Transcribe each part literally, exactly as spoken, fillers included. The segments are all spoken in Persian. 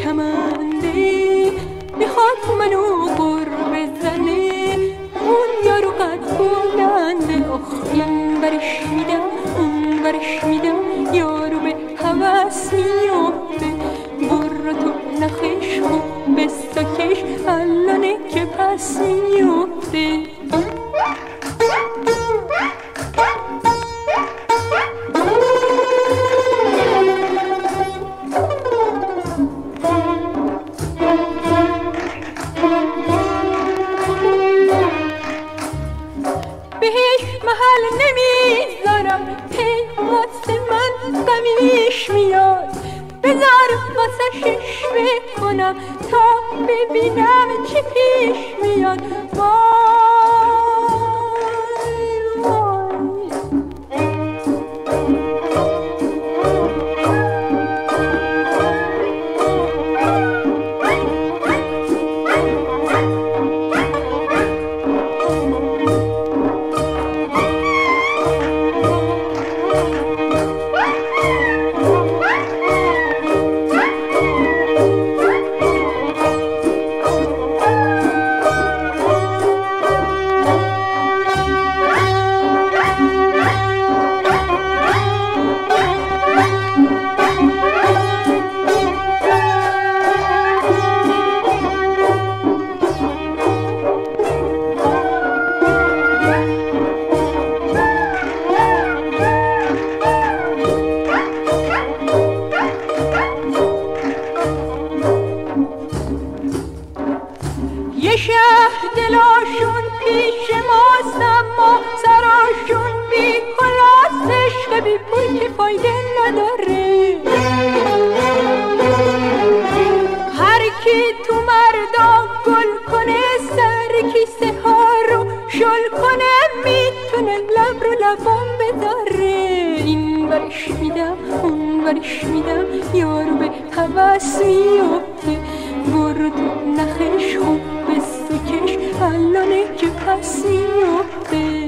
کمنده میخواد منو قر بزنه اون یارو قد بلنده اخ این برش میدم اون برش میدم یارو به هوس میفته برو تو نخش خوب بساکش الانه که پس میفته بهش محل نمیذارم هی واسه من غمیش میاد بذار واسه شش بکنم تا ببینم چی پیش میاد وای یه شهر دلاشون پیش ماست اما سراشون بی کلاس عشق بی پول که فایده نداره هر کی تو مردا گل کنه سر کیسه ها رو شل کنه میتونه لب رو لبام بداره این برش میدم اون برش میدم یارو به هوس میفته برو تو نخش خوب بسکش الانه که پس میفته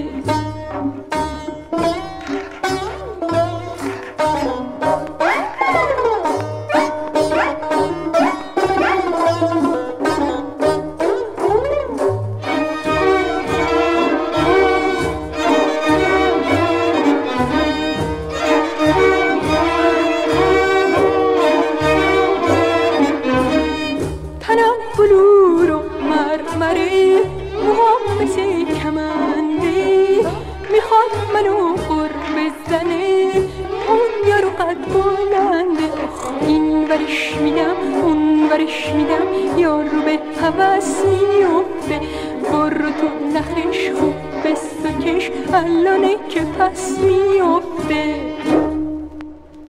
بلور و مرمره موها مثل کمنده میخواد منو قر بزنه اون یارو قد بلنده اخ این ورش میدم اون ورش میدم یارو به هوس میفته برو تو نخش خوب بسکش الانه که پس میفته